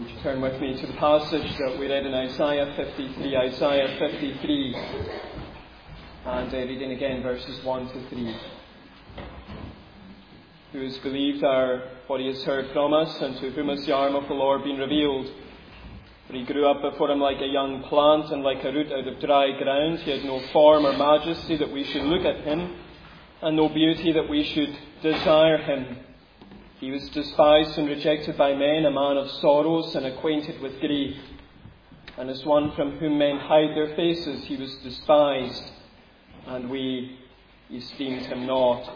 Would you turn with me to the passage that we read in Isaiah 53, and reading again verses 1 to 3. Who has believed what he has heard from us, and to whom has the arm of the Lord been revealed? For he grew up before him like a young plant, and like a root out of dry ground. He had no form or majesty that we should look at him, and no beauty that we should desire him. He was despised and rejected by men, a man of sorrows and acquainted with grief. And as one from whom men hide their faces, he was despised, and we esteemed him not.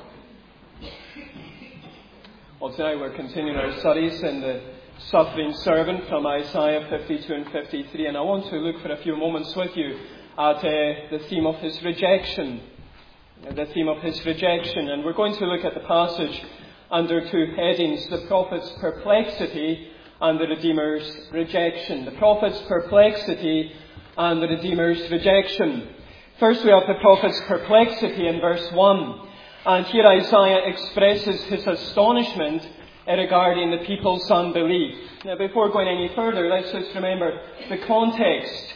Well, tonight we're continuing our studies in the suffering servant from Isaiah 52 and 53, and I want to look for a few moments with you at the theme of his rejection. The theme of his rejection, and we're going to look at the passage under two headings: the prophet's perplexity and the Redeemer's rejection. The prophet's perplexity and the Redeemer's rejection. First we have the prophet's perplexity in verse 1. And here Isaiah expresses his astonishment regarding the people's unbelief. Now, before going any further, let's just remember the context.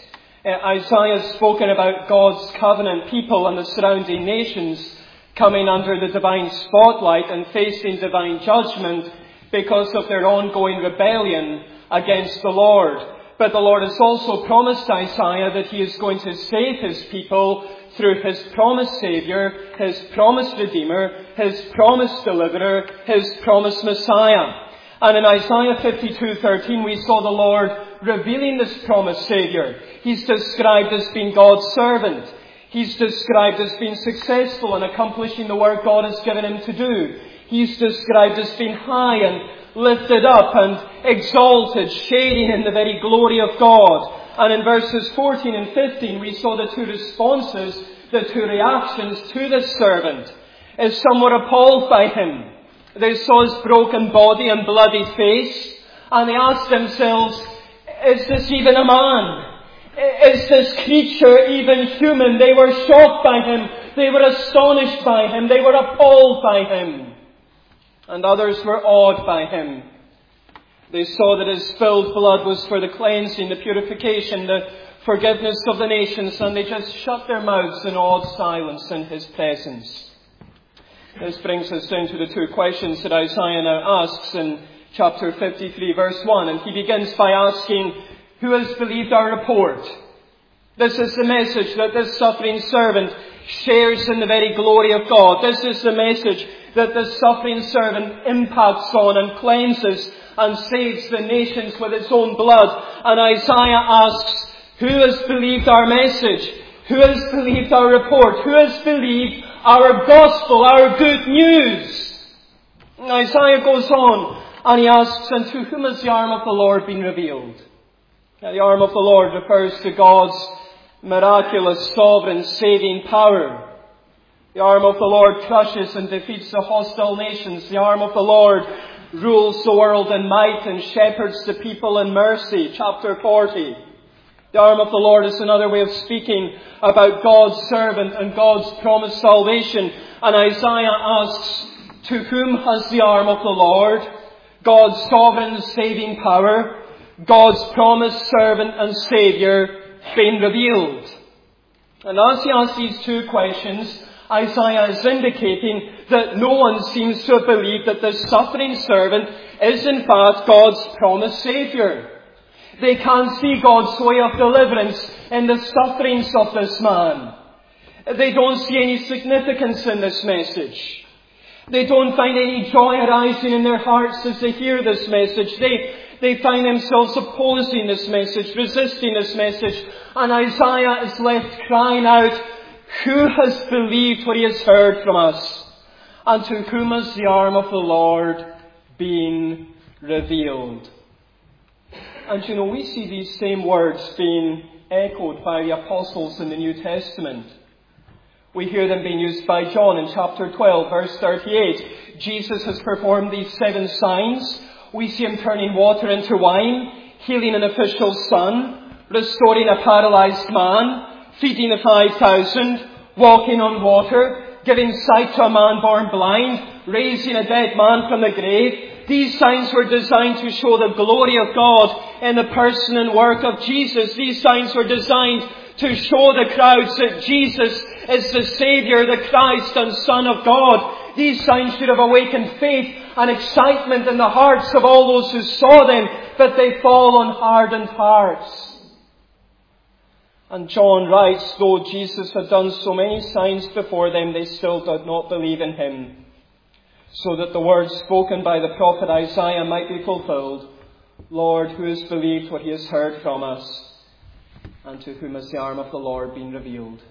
Isaiah has spoken about God's covenant people and the surrounding nations coming under the divine spotlight and facing divine judgment because of their ongoing rebellion against the Lord. But the Lord has also promised Isaiah that he is going to save his people through his promised Saviour, his promised Redeemer, his promised Deliverer, his promised Messiah. And in Isaiah 52:13 we saw the Lord revealing this promised Saviour. He's described as being God's servant. He's described as being successful in accomplishing the work God has given him to do. He's described as being high and lifted up and exalted, shading in the very glory of God. And in verses 14 and 15 we saw the two responses, the two reactions to this servant. As some were appalled by him. They saw his broken body and bloody face, and they asked themselves, is this even a man? Is this creature even human? They were shocked by him. They were astonished by him. They were appalled by him. And others were awed by him. They saw that his spilled blood was for the cleansing, the purification, the forgiveness of the nations, and they just shut their mouths in awed silence in his presence. This brings us down to the two questions that Isaiah now asks in chapter 53, verse 1. And he begins by asking, who has believed our report? This is the message that this suffering servant shares in the very glory of God. This is the message that this suffering servant impacts on and cleanses and saves the nations with his own blood. And Isaiah asks, who has believed our message? Who has believed our report? Who has believed our gospel, our good news? And Isaiah goes on and he asks, and to whom has the arm of the Lord been revealed? Now, the arm of the Lord refers to God's miraculous, sovereign, saving power. The arm of the Lord crushes and defeats the hostile nations. The arm of the Lord rules the world in might and shepherds the people in mercy. Chapter 40. The arm of the Lord is another way of speaking about God's servant and God's promised salvation. And Isaiah asks, to whom has the arm of the Lord, God's sovereign saving power, God's promised servant and Saviour, been revealed? And as he asks these two questions, Isaiah is indicating that no one seems to have believed that this suffering servant is in fact God's promised Saviour. They can't see God's way of deliverance in the sufferings of this man. They don't see any significance in this message. They don't find any joy arising in their hearts as they hear this message. They find themselves opposing this message, resisting this message. And Isaiah is left crying out, who has believed what he has heard from us? And to whom has the arm of the Lord been revealed? And you know, we see these same words being echoed by the apostles in the New Testament. We hear them being used by John in chapter 12, verse 38. Jesus has performed these 7 signs. We see him turning water into wine, healing an official's son, restoring a paralyzed man, feeding the 5,000, walking on water, giving sight to a man born blind, raising a dead man from the grave, These signs were designed to show the glory of God in the person and work of Jesus. These signs were designed to show the crowds that Jesus is the Saviour, the Christ and Son of God. These signs should have awakened faith and excitement in the hearts of all those who saw them, but they fall on hardened hearts. And John writes, though Jesus had done so many signs before them, they still did not believe in him. So that the words spoken by the prophet Isaiah might be fulfilled. Lord, who has believed what he has heard from us? And to whom has the arm of the Lord been revealed?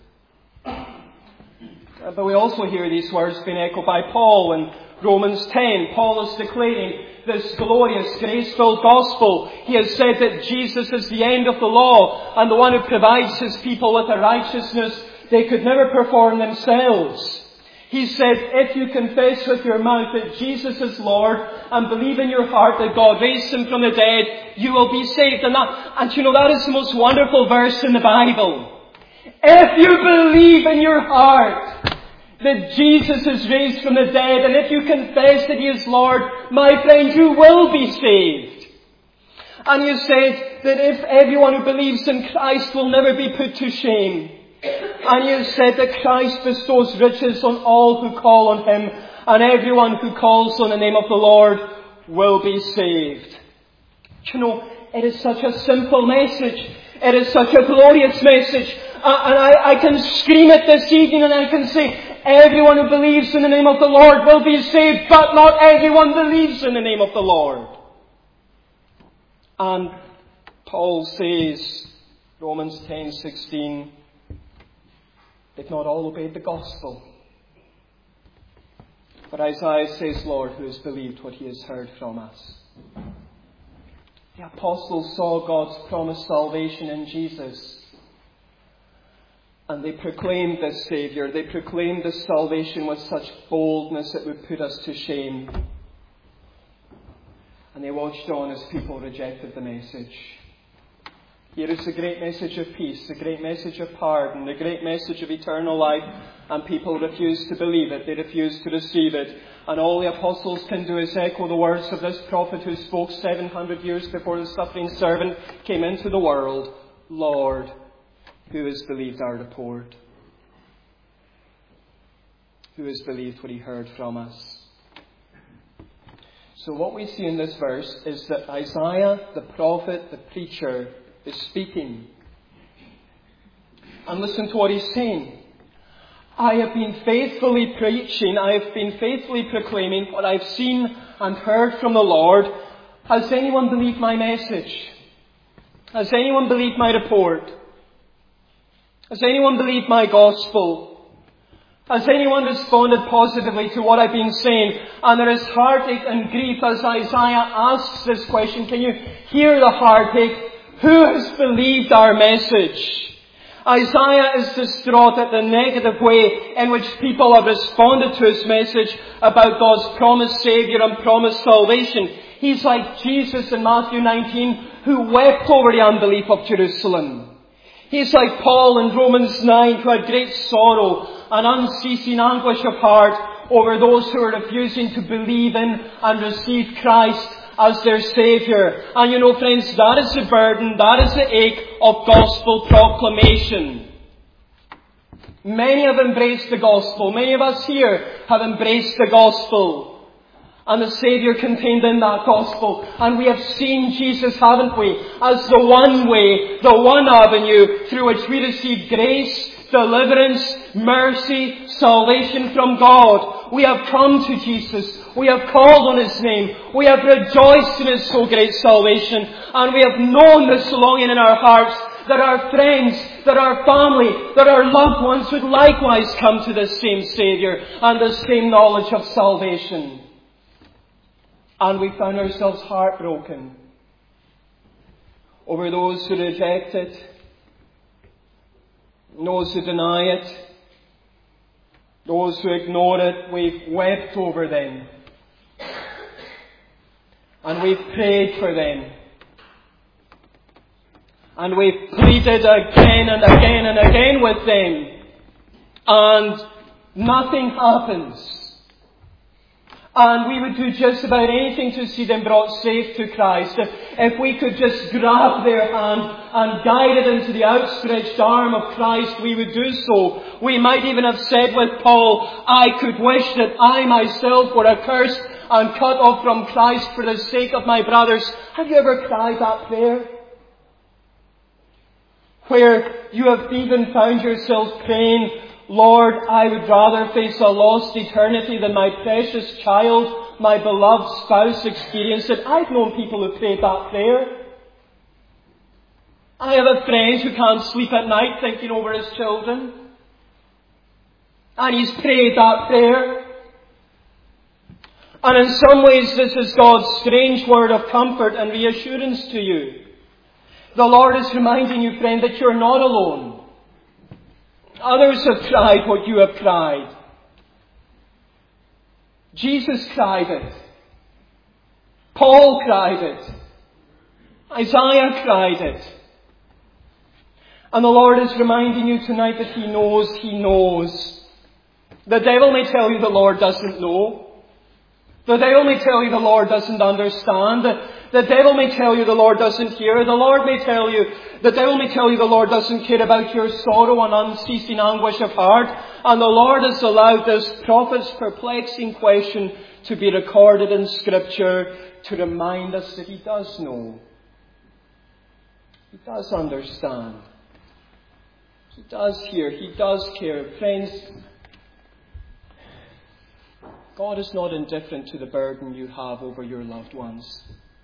But we also hear these words being echoed by Paul in Romans 10. Paul is declaring this glorious, grace-filled gospel. He has said that Jesus is the end of the law and the one who provides his people with a righteousness they could never perform themselves. He said, if you confess with your mouth that Jesus is Lord and believe in your heart that God raised him from the dead, you will be saved. And that is the most wonderful verse in the Bible. If you believe in your heart that Jesus is raised from the dead, and if you confess that he is Lord, my friend, you will be saved. And you said that if everyone who believes in Christ will never be put to shame. And you said that Christ bestows riches on all who call on him, and everyone who calls on the name of the Lord will be saved. You know, it is such a simple message. It is such a glorious message. And I can scream it this evening and I can say, everyone who believes in the name of the Lord will be saved, but not everyone believes in the name of the Lord. And Paul says, Romans 10:16, they've not all obeyed the gospel. But Isaiah says, Lord, who has believed what he has heard from us? The apostles saw God's promised salvation in Jesus. And they proclaimed this Saviour. They proclaimed this salvation with such boldness it would put us to shame. And they watched on as people rejected the message. Here is the great message of peace, the great message of pardon, the great message of eternal life, and people refuse to believe it. They refuse to receive it. And all the apostles can do is echo the words of this prophet who spoke 700 years before the suffering servant came into the world. Lord, who has believed our report? Who has believed what he heard from us? So what we see in this verse is that Isaiah, the prophet, the preacher, is speaking. And listen to what he's saying. I have been faithfully preaching, I have been faithfully proclaiming what I've seen and heard from the Lord. Has anyone believed my message? Has anyone believed my report? Has anyone believed my gospel? Has anyone responded positively to what I've been saying? And there is heartache and grief as Isaiah asks this question. Can you hear the heartache? Who has believed our message? Isaiah is distraught at the negative way in which people have responded to his message about God's promised Saviour and promised salvation. He's like Jesus in Matthew 19 who wept over the unbelief of Jerusalem. He's like Paul in Romans 9 who had great sorrow and unceasing anguish of heart over those who are refusing to believe in and receive Christ as their Saviour. And you know, friends, that is the burden, that is the ache of gospel proclamation. Many have embraced the gospel. Many of us here have embraced the gospel. And the Saviour contained in that gospel. And we have seen Jesus, haven't we, as the one way, the one avenue through which we receive grace, deliverance, mercy, salvation from God. We have come to Jesus. We have called on his name. We have rejoiced in his so great salvation. And we have known this longing in our hearts that our friends, that our family, that our loved ones would likewise come to this same Saviour and the same knowledge of salvation. And we found ourselves heartbroken over those who reject it, those who deny it, those who ignore it. We've wept over them. And we've prayed for them. And we've pleaded again and again and again with them. And nothing happens. And we would do just about anything to see them brought safe to Christ. If we could just grab their hand and guide it into the outstretched arm of Christ, we would do so. We might even have said with Paul, I could wish that I myself were accursed and cut off from Christ for the sake of my brothers. Have you ever cried that prayer? Where you have even found yourself praying, Lord, I would rather face a lost eternity than my precious child, my beloved spouse experience it. I've known people who prayed that prayer. I have a friend who can't sleep at night thinking over his children. And he's prayed that prayer. And in some ways this is God's strange word of comfort and reassurance to you. The Lord is reminding you, friend, that you're not alone. Others have cried what you have cried. Jesus cried it. Paul cried it. Isaiah cried it. And the Lord is reminding you tonight that He knows. He knows. The devil may tell you the Lord doesn't know. The devil may tell you the Lord doesn't understand. The devil may tell you the Lord doesn't hear. The devil may tell you the Lord doesn't care about your sorrow and unceasing anguish of heart. And the Lord has allowed this prophet's perplexing question to be recorded in Scripture to remind us that He does know. He does understand. He does hear. He does care. Friends, God is not indifferent to the burden you have over your loved ones.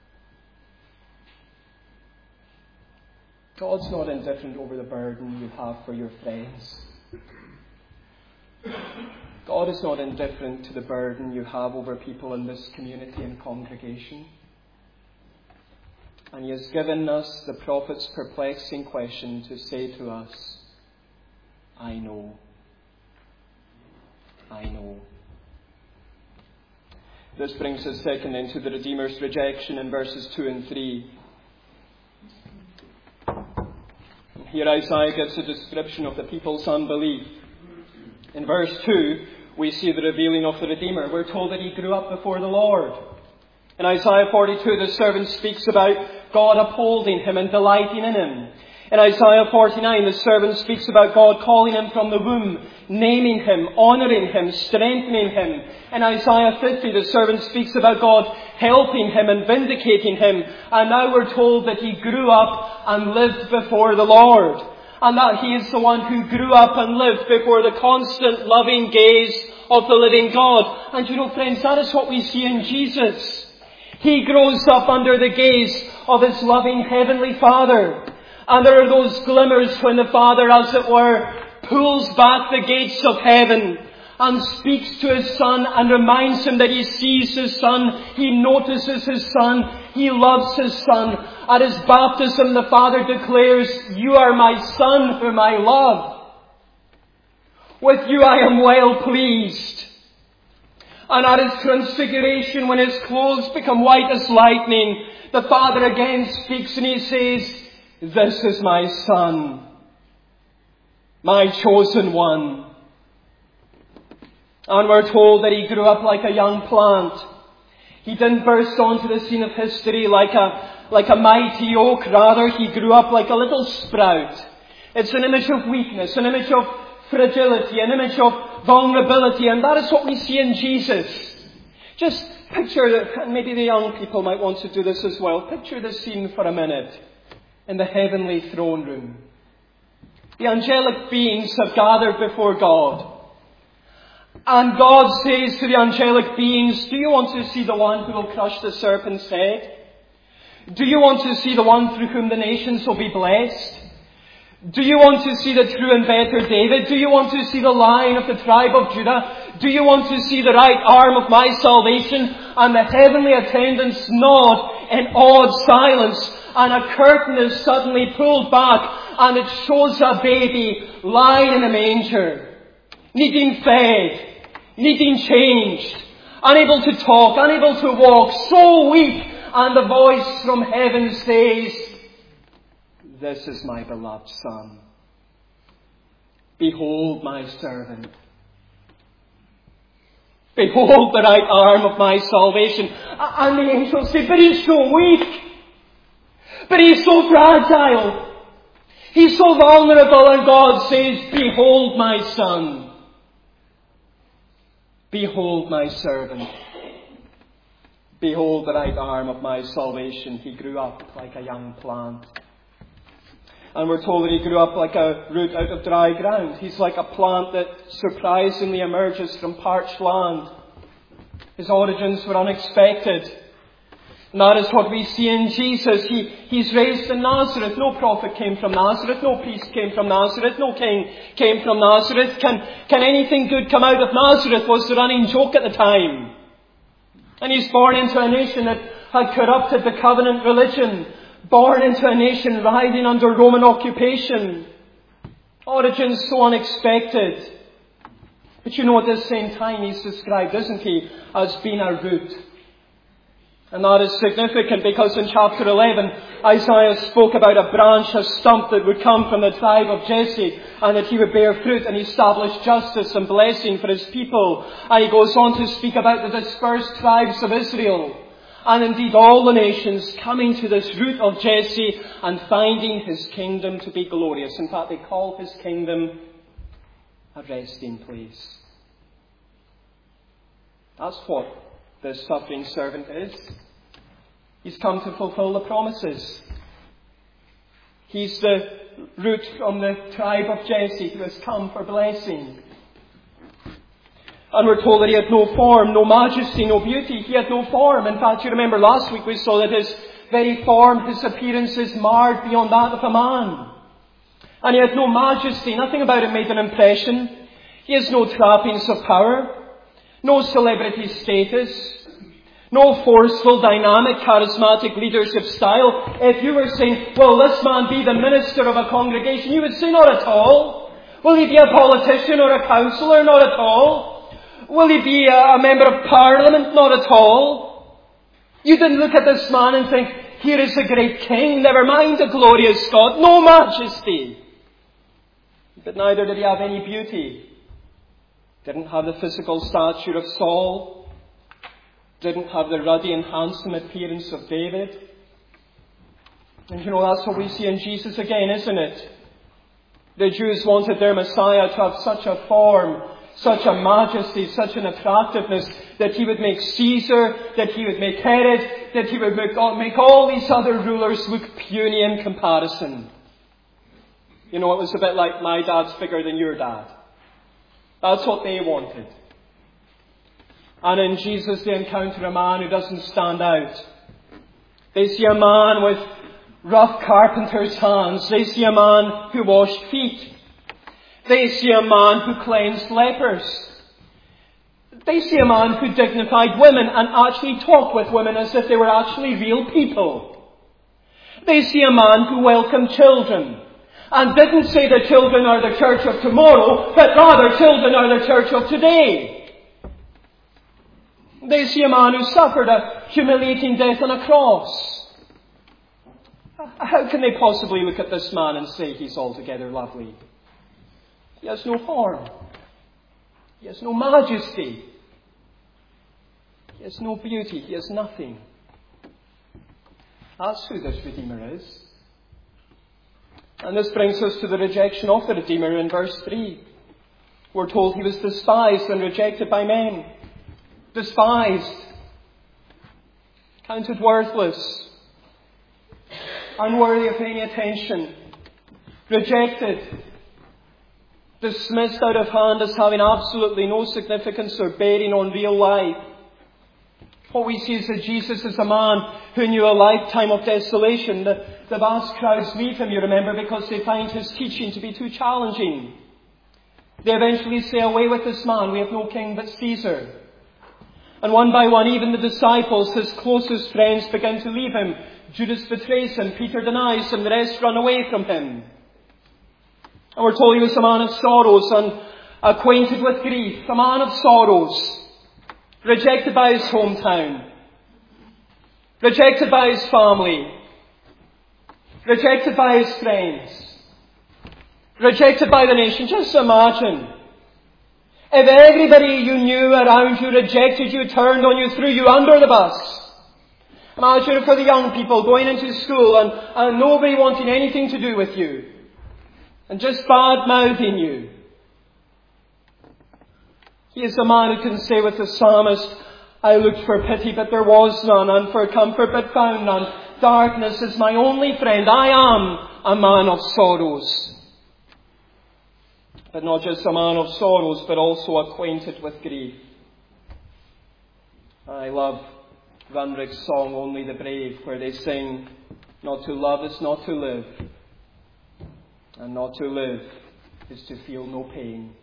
God's not indifferent over the burden you have for your friends. God is not indifferent to the burden you have over people in this community and congregation. And He has given us the prophet's perplexing question to say to us, I know. I know. This brings us second into the Redeemer's rejection in verses 2 and 3. Here Isaiah gives a description of the people's unbelief. In verse 2, we see the revealing of the Redeemer. We're told that He grew up before the Lord. In Isaiah 42, the servant speaks about God upholding him and delighting in him. In Isaiah 49, the servant speaks about God calling him from the womb, naming him, honouring him, strengthening him. In Isaiah 50, the servant speaks about God helping him and vindicating him. And now we're told that he grew up and lived before the Lord. And that he is the one who grew up and lived before the constant loving gaze of the living God. And you know, friends, that is what we see in Jesus. He grows up under the gaze of His loving Heavenly Father. And there are those glimmers when the Father, as it were, pulls back the gates of heaven and speaks to His Son and reminds him that He sees His Son, He notices His Son, He loves His Son. At His baptism, the Father declares, You are my Son whom I love. With you I am well pleased. And at His transfiguration, when His clothes become white as lightning, the Father again speaks and He says, This is my Son, my chosen one. And we're told that He grew up like a young plant. He didn't burst onto the scene of history like a mighty oak. Rather, He grew up like a little sprout. It's an image of weakness, an image of fragility, an image of vulnerability. And that is what we see in Jesus. Just picture, and maybe the young people might want to do this as well. Picture the scene for a minute in the heavenly throne room. The angelic beings have gathered before God. And God says to the angelic beings, Do you want to see the one who will crush the serpent's head? Do you want to see the one through whom the nations will be blessed? Do you want to see the true and better David? Do you want to see the Lion of the tribe of Judah? Do you want to see the right arm of my salvation? And the heavenly attendants nod in awed silence. And a curtain is suddenly pulled back and it shows a baby lying in a manger, needing fed, needing changed, unable to talk, unable to walk, so weak. And the voice from heaven says, This is my beloved Son. Behold my servant. Behold the right arm of my salvation. And the angels say, but he's so weak. But he's so fragile. He's so vulnerable. And God says, behold my son. Behold my servant. Behold the right arm of my salvation. He grew up like a young plant. And we're told that he grew up like a root out of dry ground. He's like a plant that surprisingly emerges from parched land. His origins were unexpected. And that is what we see in Jesus. He's raised in Nazareth. No prophet came from Nazareth. No priest came from Nazareth. No king came from Nazareth. Can anything good come out of Nazareth was the running joke at the time. And he's born into a nation that had corrupted the covenant religion. Born into a nation writhing under Roman occupation. Origins so unexpected. But you know, at the same time he's described, isn't he, as being a root. And that is significant because in chapter 11, Isaiah spoke about a branch, a stump that would come from the tribe of Jesse and that he would bear fruit and establish justice and blessing for his people. And he goes on to speak about the dispersed tribes of Israel. And indeed all the nations coming to this root of Jesse and finding his kingdom to be glorious. In fact, they call his kingdom a resting place. That's what the suffering servant is. He's come to fulfill the promises. He's the root from the tribe of Jesse who has come for blessing. And we're told that he had no form, no majesty, no beauty. He had no form. In fact, you remember last week we saw that his very form, his appearance is marred beyond that of a man. And he had no majesty. Nothing about him made an impression. He has no trappings of power, no celebrity status, no forceful, dynamic, charismatic leadership style. If you were saying, will this man be the minister of a congregation? You would say, not at all. Will he be a politician or a councillor? Not at all. Will he be a member of parliament? Not at all. You didn't look at this man and think, here is a great king, never mind a glorious God. No majesty. But neither did he have any beauty. Didn't have the physical stature of Saul. Didn't have the ruddy and handsome appearance of David. And you know, that's what we see in Jesus again, isn't it? The Jews wanted their Messiah to have such a form, such a majesty, such an attractiveness, that he would make Caesar, that he would make Herod, that he would make all these other rulers look puny in comparison. You know, it was a bit like my dad's bigger than your dad. That's what they wanted. And in Jesus they encounter a man who doesn't stand out. They see a man with rough carpenter's hands. They see a man who washed feet. They see a man who cleansed lepers. They see a man who dignified women and actually talked with women as if they were actually real people. They see a man who welcomed children and didn't say the children are the church of tomorrow, but rather children are the church of today. They see a man who suffered a humiliating death on a cross. How can they possibly look at this man and say he's altogether lovely? He has no form. He has no majesty. He has no beauty. He has nothing. That's who this Redeemer is. And this brings us to the rejection of the Redeemer in verse 3. We're told he was despised and rejected by men. Despised. Counted worthless. Unworthy of any attention. Rejected. Dismissed out of hand as having absolutely no significance or bearing on real life. What we see is that Jesus is a man who knew a lifetime of desolation. The vast crowds leave him, you remember, because they find his teaching to be too challenging. They eventually say, away with this man, we have no king but Caesar. And one by one, even the disciples, his closest friends, begin to leave him. Judas betrays him, Peter denies him, the rest run away from him. And we're told he was a man of sorrows and acquainted with grief, a man of sorrows. Rejected by his hometown. Rejected by his family. Rejected by his friends. Rejected by the nation. Just imagine. If everybody you knew around you rejected you, turned on you, threw you under the bus. Imagine for the young people going into school and nobody wanting anything to do with you. And just bad-mouthing you. He is the man who can say with the psalmist, I looked for pity, but there was none, and for comfort, but found none. Darkness is my only friend. I am a man of sorrows. But not just a man of sorrows, but also acquainted with grief. I love Van Ryck's song, Only the Brave, where they sing, not to love is not to live, and not to live is to feel no pain.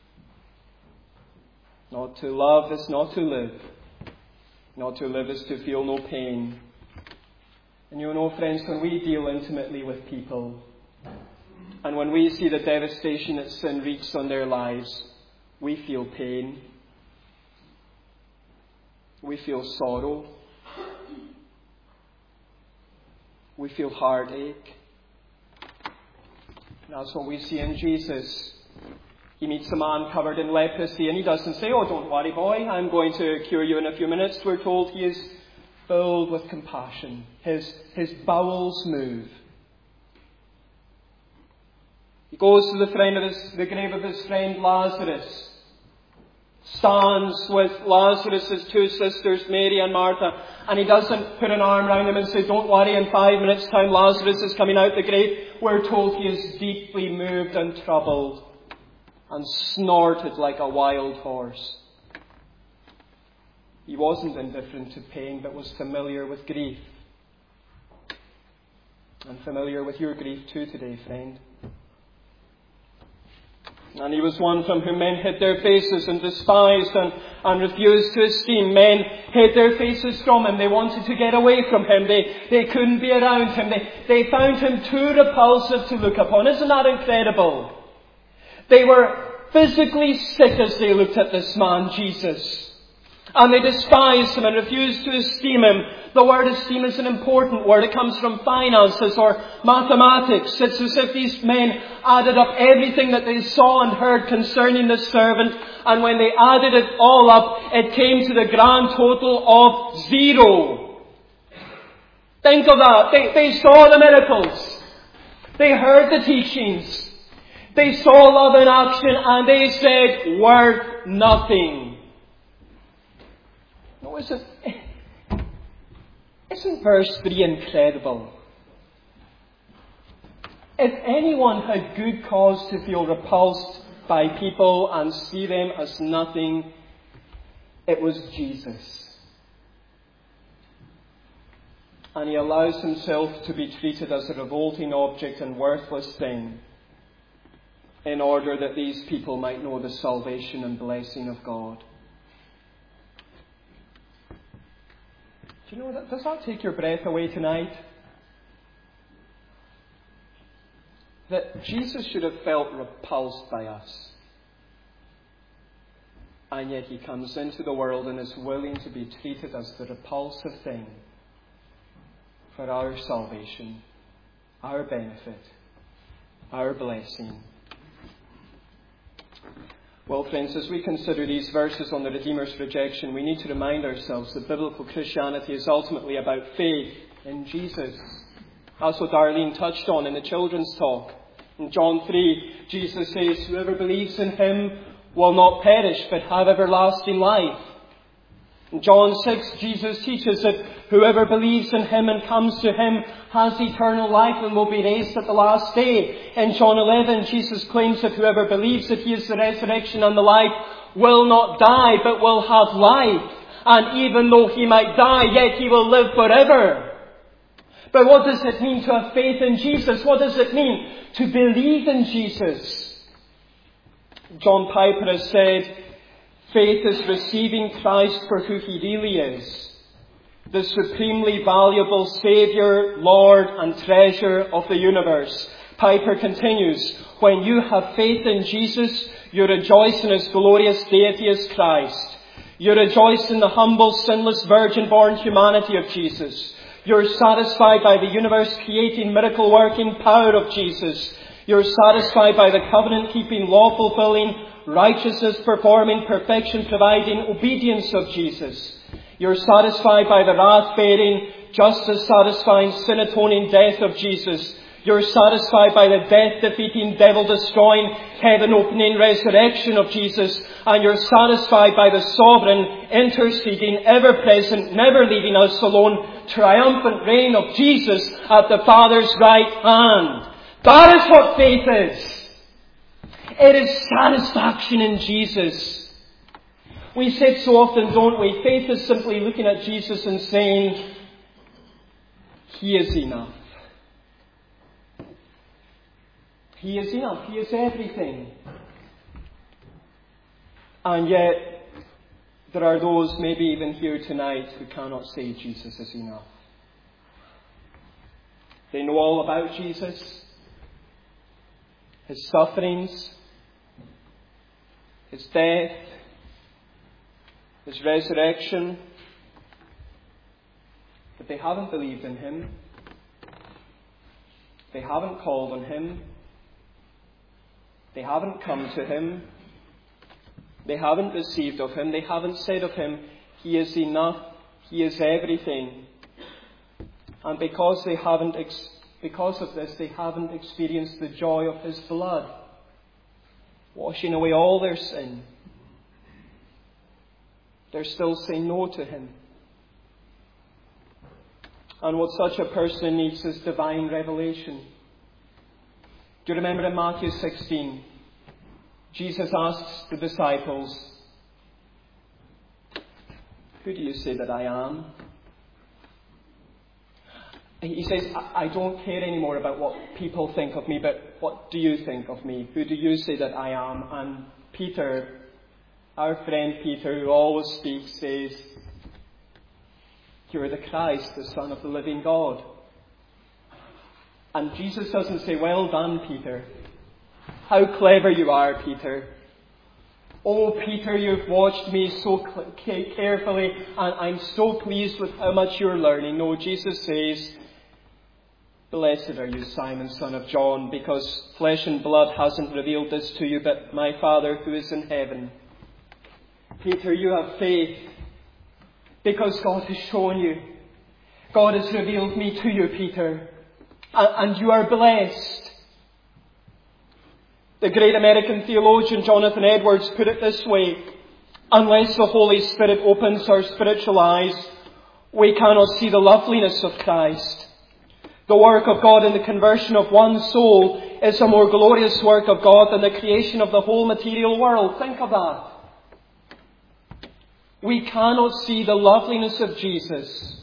Not to love is not to live, not to live is to feel no pain. And you know, friends, when we deal intimately with people, and when we see the devastation that sin wreaks on their lives, we feel pain. We feel sorrow. We feel heartache. And that's what we see in Jesus. He meets a man covered in leprosy, and he doesn't say, oh, don't worry, boy, I'm going to cure you in a few minutes. We're told he is filled with compassion. His bowels move. He goes to the grave of his friend Lazarus. Stands with Lazarus' two sisters, Mary and Martha, and he doesn't put an arm around him and say, don't worry, in 5 minutes' time Lazarus is coming out the grave. We're told he is deeply moved and troubled and snorted like a wild horse. He wasn't indifferent to pain, but was familiar with grief. And familiar with your grief too today, friend. And he was one from whom men hid their faces and despised and refused to esteem. Men hid their faces from him. They wanted to get away from him. They couldn't be around him. They found him too repulsive to look upon. Isn't that incredible? They were physically sick as they looked at this man, Jesus. And they despised him and refused to esteem him. The word esteem is an important word. It comes from finances or mathematics. It's as if these men added up everything that they saw and heard concerning the servant. And when they added it all up, it came to the grand total of 0. Think of that. They saw the miracles. They heard the teachings. They saw love in action, and they said, worth nothing. No, isn't verse 3 incredible? If anyone had good cause to feel repulsed by people and see them as nothing, it was Jesus. And he allows himself to be treated as a revolting object and worthless thing in order that these people might know the salvation and blessing of God. Do you know, does that take your breath away tonight? That Jesus should have felt repulsed by us. And yet he comes into the world and is willing to be treated as the repulsive thing for our salvation, our benefit, our blessing. Well, friends, as we consider these verses on the Redeemer's rejection, we need to remind ourselves that biblical Christianity is ultimately about faith in Jesus. That's what Darlene touched on in the children's talk. In John 3, Jesus says, whoever believes in him will not perish, but have everlasting life. In John 6, Jesus teaches that whoever believes in him and comes to him has eternal life and will be raised at the last day. In John 11, Jesus claims that whoever believes that he is the resurrection and the life will not die, but will have life. And even though he might die, yet he will live forever. But what does it mean to have faith in Jesus? What does it mean to believe in Jesus? John Piper has said, faith is receiving Christ for who he really is, the supremely valuable Saviour, Lord and treasure of the universe. Piper continues, when you have faith in Jesus, you rejoice in his glorious deity as Christ. You rejoice in the humble, sinless, virgin-born humanity of Jesus. You're satisfied by the universe-creating, miracle-working power of Jesus. You're satisfied by the covenant-keeping, law-fulfilling, righteousness-performing, perfection-providing obedience of Jesus. You're satisfied by the wrath-bearing, justice-satisfying, sin-atoning death of Jesus. You're satisfied by the death-defeating, devil-destroying, heaven-opening resurrection of Jesus. And you're satisfied by the sovereign, interceding, ever-present, never-leaving us alone, triumphant reign of Jesus at the Father's right hand. That is what faith is. It is satisfaction in Jesus. We say it so often, don't we? Faith is simply looking at Jesus and saying, He is enough. He is enough. He is everything. And yet, there are those, maybe even here tonight, who cannot say Jesus is enough. They know all about Jesus, His sufferings, His death, His resurrection, but they haven't believed in Him. They haven't called on Him. They haven't come to Him. They haven't received of Him. They haven't said of Him, He is enough. He is everything. And because of this, they haven't experienced the joy of His blood, washing away all their sin. They're still saying no to Him. And what such a person needs is divine revelation. Do you remember in Matthew 16, Jesus asks the disciples, "Who do you say that I am?" He says, I don't care anymore about what people think of me, but what do you think of me? Who do you say that I am? And Peter, our friend Peter, who always speaks, says, "You are the Christ, the Son of the living God." And Jesus doesn't say, "Well done, Peter. How clever you are, Peter. Oh, Peter, you've watched me so carefully, and I'm so pleased with how much you're learning." No, Jesus says, "Blessed are you, Simon, son of John, because flesh and blood hasn't revealed this to you, but my Father who is in heaven. Peter, you have faith because God has shown you. God has revealed me to you, Peter. And you are blessed." The great American theologian Jonathan Edwards put it this way: unless the Holy Spirit opens our spiritual eyes, we cannot see the loveliness of Christ. The work of God in the conversion of one soul is a more glorious work of God than the creation of the whole material world. Think of that. We cannot see the loveliness of Jesus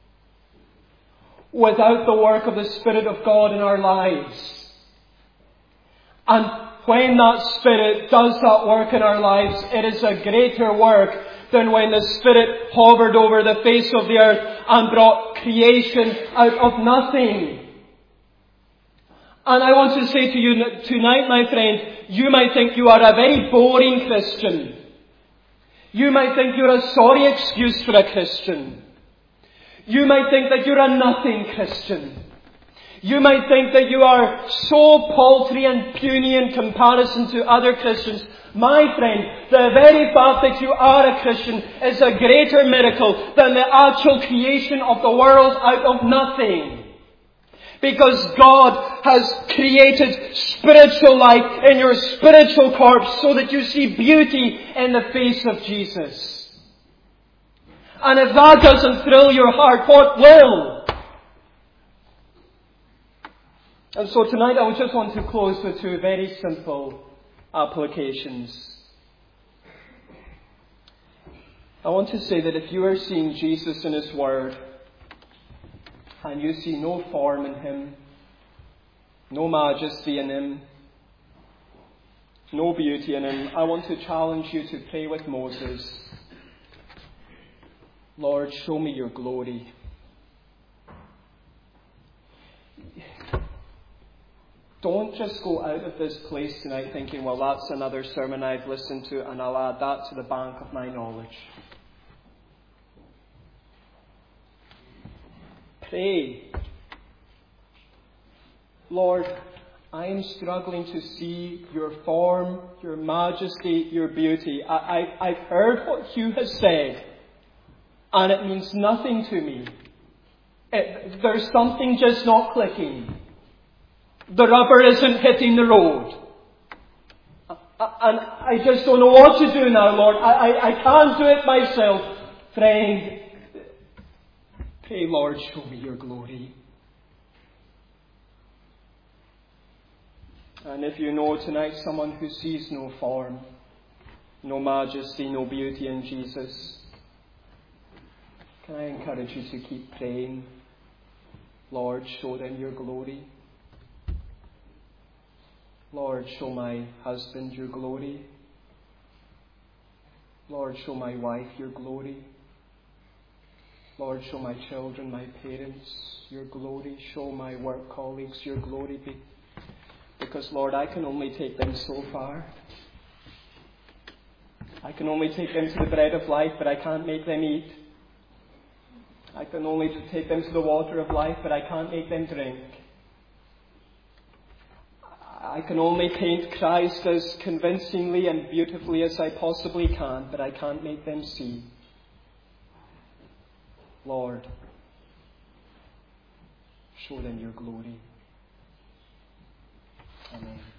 without the work of the Spirit of God in our lives. And when that Spirit does that work in our lives, it is a greater work than when the Spirit hovered over the face of the earth and brought creation out of nothing. And I want to say to you tonight, my friend, you might think you are a very boring Christian. You might think you're a sorry excuse for a Christian. You might think that you're a nothing Christian. You might think that you are so paltry and puny in comparison to other Christians. My friend, the very fact that you are a Christian is a greater miracle than the actual creation of the world out of nothing. Because God has created spiritual life in your spiritual corpse so that you see beauty in the face of Jesus. And if that doesn't thrill your heart, what will? And so tonight I just want to close with two very simple applications. I want to say that if you are seeing Jesus in His Word, and you see no form in Him, no majesty in Him, no beauty in Him, I want to challenge you to pray with Moses. Lord, show me your glory. Don't just go out of this place tonight thinking, well, that's another sermon I've listened to and I'll add that to the bank of my knowledge. Pray. Lord, I am struggling to see your form, your majesty, your beauty. I've heard what Hugh has said, and it means nothing to me. There's something just not clicking. The rubber isn't hitting the road. And I just don't know what to do now, Lord. I can't do it myself. Friend, pray, Lord, show me your glory. And if you know tonight someone who sees no form, no majesty, no beauty in Jesus, can I encourage you to keep praying? Lord, show them your glory. Lord, show my husband your glory. Lord, show my wife your glory. Lord, show my children, my parents your glory. Show my work colleagues your glory. Because, Lord, I can only take them so far. I can only take them to the bread of life, but I can't make them eat. I can only take them to the water of life, but I can't make them drink. I can only paint Christ as convincingly and beautifully as I possibly can, but I can't make them see. Lord, show them your glory. Amen.